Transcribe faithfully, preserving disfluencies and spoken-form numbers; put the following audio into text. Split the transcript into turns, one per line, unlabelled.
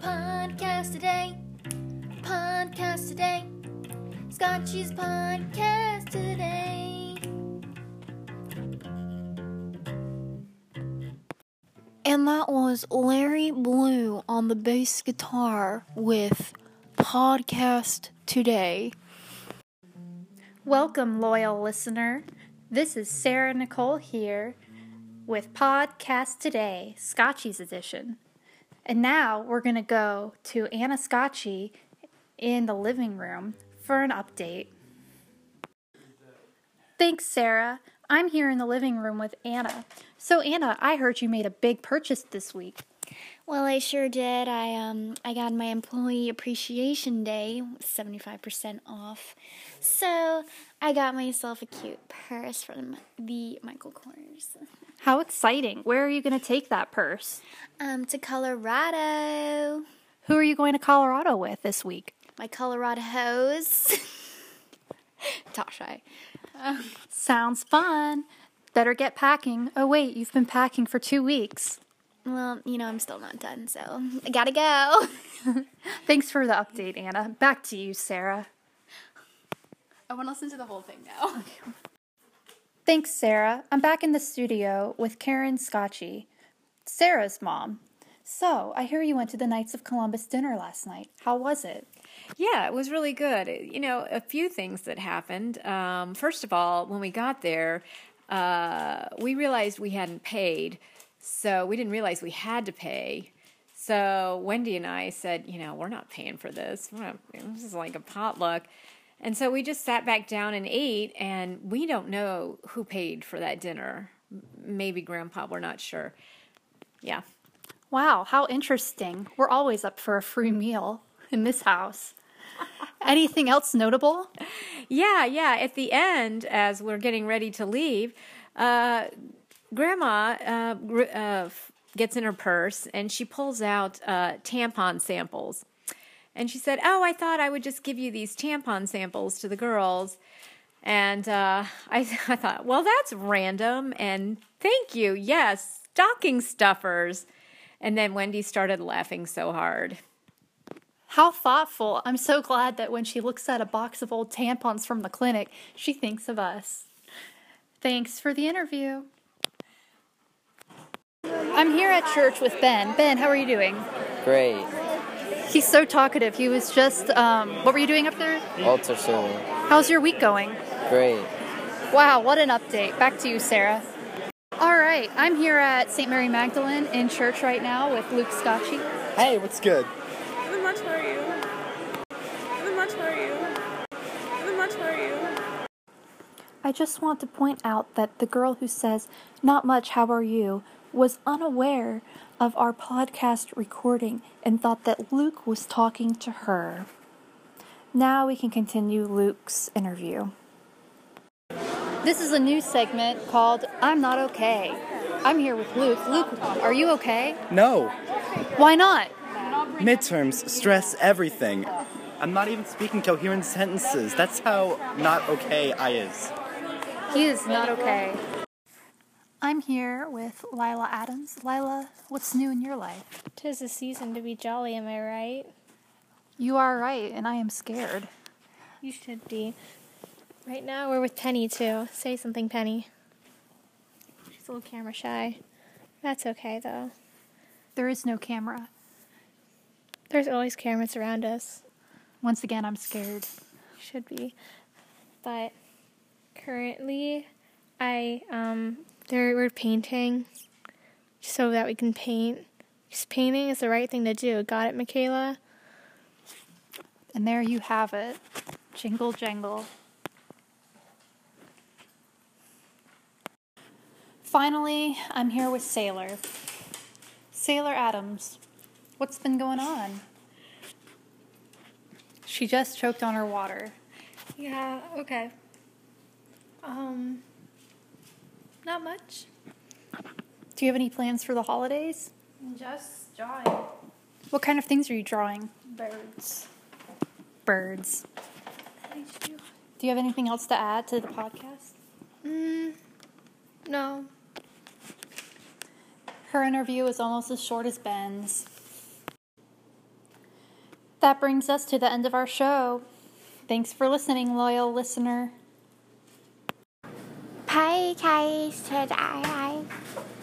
Podcast today. Podcast today. Scotchy's podcast today. And that was Larry Blue on the bass guitar with Podcast Today.
Welcome, loyal listener. This is Sarah Nicole here with Podcast Today, Scotchy's edition. And now we're going to go to Anna Scotchy in the living room for an update. Thanks, Sarah. I'm here in the living room with Anna. So, Anna, I heard you made a big purchase this week.
Well, I sure did. I um I got my employee appreciation day, seventy-five percent off. So I got myself a cute purse from the Michael Kors.
How exciting. Where are you going to take that purse?
Um, to Colorado.
Who are you going to Colorado with this week?
My Colorado hose. Toshai.
Um, Sounds fun. Better get packing. Oh, wait, you've been packing for two weeks.
Well, you know, I'm still not done, so I gotta go.
Thanks for the update, Anna. Back to you, Sarah.
I want to listen to the whole thing now.
Thanks, Sarah. I'm back in the studio with Karen Scotchy, Sarah's mom. So, I hear you went to the Knights of Columbus dinner last night. How was it?
Yeah, it was really good. You know, a few things that happened. Um, first of all, when we got there, uh, we realized we hadn't paid, so we didn't realize we had to pay. So Wendy and I said, you know, we're not paying for this. We're not, this is like a potluck. And so we just sat back down and ate, and we don't know who paid for that dinner. Maybe Grandpa, we're not sure. Yeah.
Wow, how interesting. We're always up for a free meal in this house. Anything else notable?
Yeah, yeah. At the end, as we're getting ready to leave, uh, Grandma uh, gr- uh, gets in her purse, and she pulls out uh, tampon samples. And she said, oh, I thought I would just give you these tampon samples to the girls. And uh, I, I thought, well, that's random. And thank you. Yes, stocking stuffers. And then Wendy started laughing so hard.
How thoughtful. I'm so glad that when she looks at a box of old tampons from the clinic, she thinks of us. Thanks for the interview. I'm here at church with Ben. Ben, how are you doing?
Great.
He's so talkative. He was just, um, what were you doing up there?
Altar sermon.
How's your week going?
Great.
Wow, what an update. Back to you, Sarah. All right, I'm here at Saint Mary Magdalene in church right now with Luke Scotchy.
Hey, what's good?
Not much, how are you? Not much, how are you? Not much, how are you?
I just want to point out that the girl who says, not much, how are you, was unaware of our podcast recording and thought that Luke was talking to her. Now we can continue Luke's interview. This is a new segment called I'm Not Okay. I'm here with Luke. Luke, are you okay?
No.
Why not?
Midterms stress everything. I'm not even speaking coherent sentences. That's how not okay I is.
He is not okay. I'm here with Lila Adams. Lila, what's new in your life?
'Tis the season to be jolly, am I right?
You are right, and I am scared.
You should be. Right now, we're with Penny, too. Say something, Penny. She's a little camera shy. That's okay, though.
There is no camera.
There's always cameras around us.
Once again, I'm scared.
Should be. But currently, I, um, there, we're painting so that we can paint. Because painting is the right thing to do. Got it, Michaela?
And there you have it. Jingle jangle. Finally, I'm here with Sailor. Sailor Adams, what's been going on? She just choked on her water.
Yeah, okay. Um, not much.
Do you have any plans for the holidays?
Just drawing.
What kind of things are you drawing?
Birds.
Birds. Do you have anything else to add to the podcast?
Mm, no.
Her interview is almost as short as Ben's. That brings us to the end of our show. Thanks for listening, loyal listener.
Bye, guys. Today.